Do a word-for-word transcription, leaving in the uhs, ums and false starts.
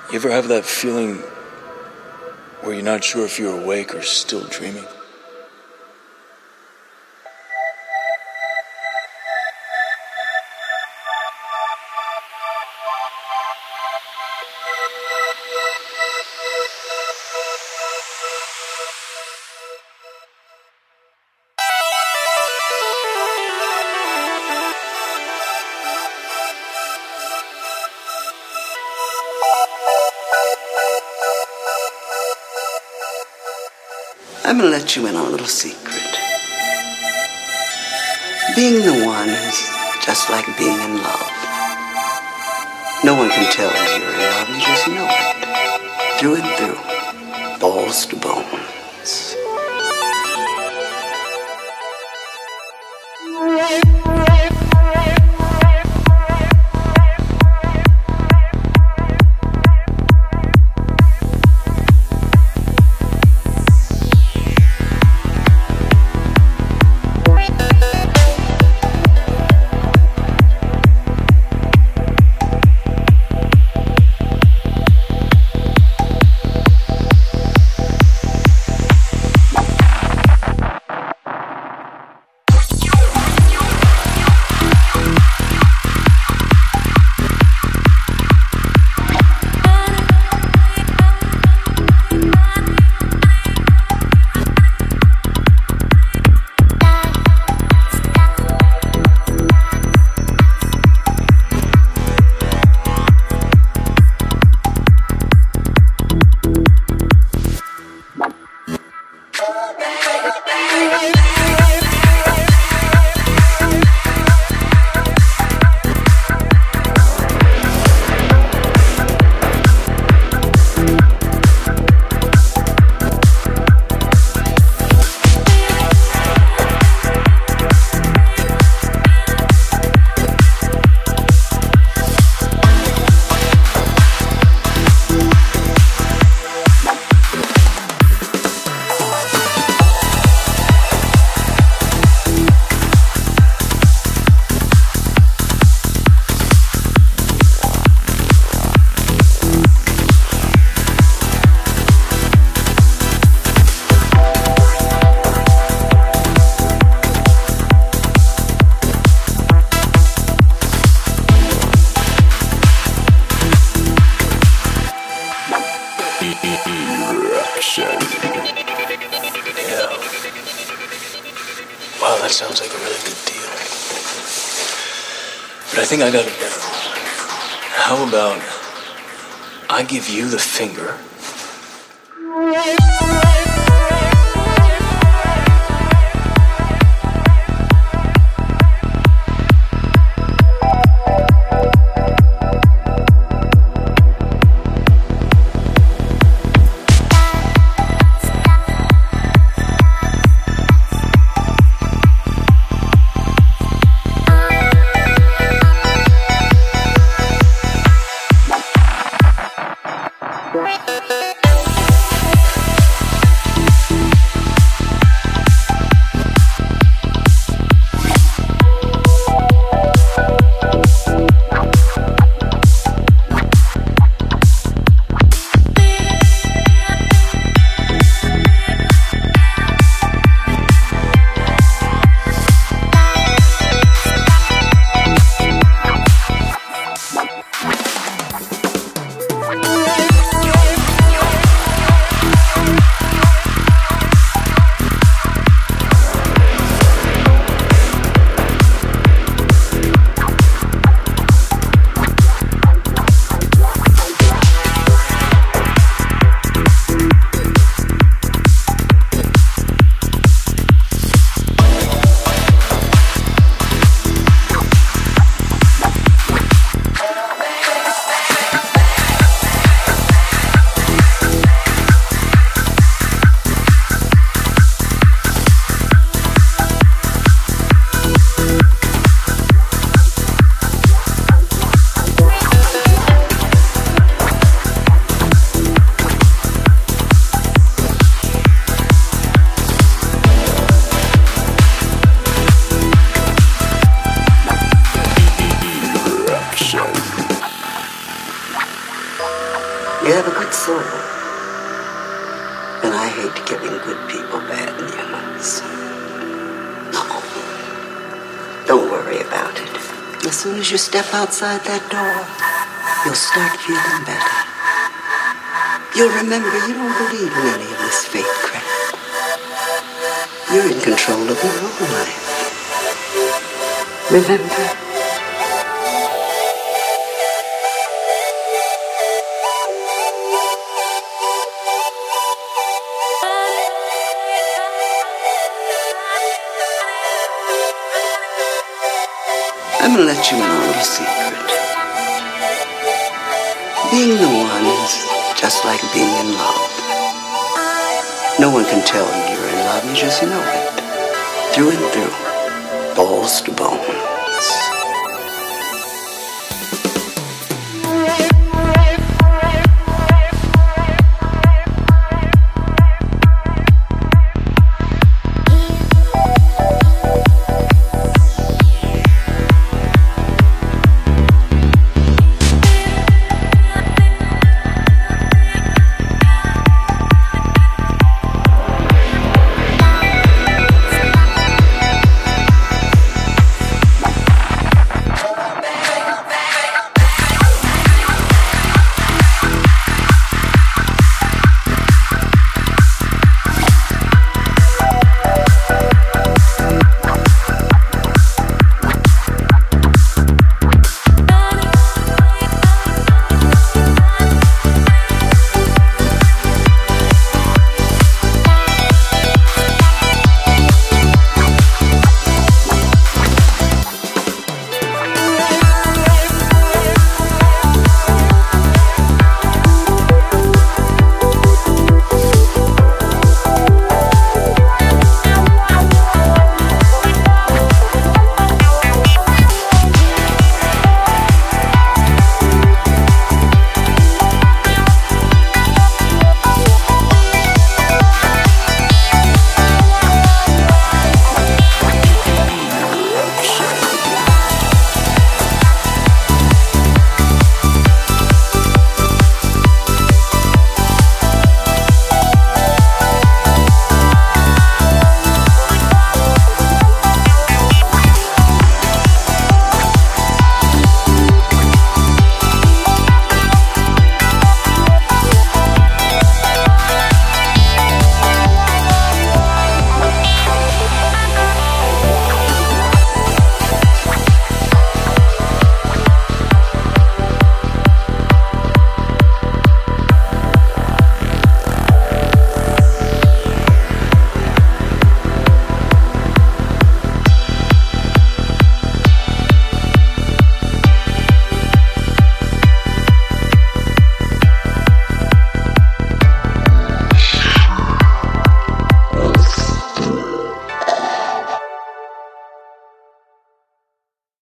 You ever have that feeling where you're not sure if you're awake or still dreaming? I'm gonna let you in on a little secret. Being the one is just like being in love. No one can tell you you're in love, you just know it. Through and through. Balls to bones. Yeah. Wow, that sounds like a really good deal. But I think I got it better. How about I give you the finger? You have a good soul. And I hate giving good people bad news. No. Don't worry about it. As soon as you step outside that door, you'll start feeling better. You'll remember you don't believe in any of this fate crap. You're in control of your own life. Remember? I'm gonna let you in on a little secret. Being the one is just like being in love. No one can tell you you're in love, you just know it. Through and through, balls to bone.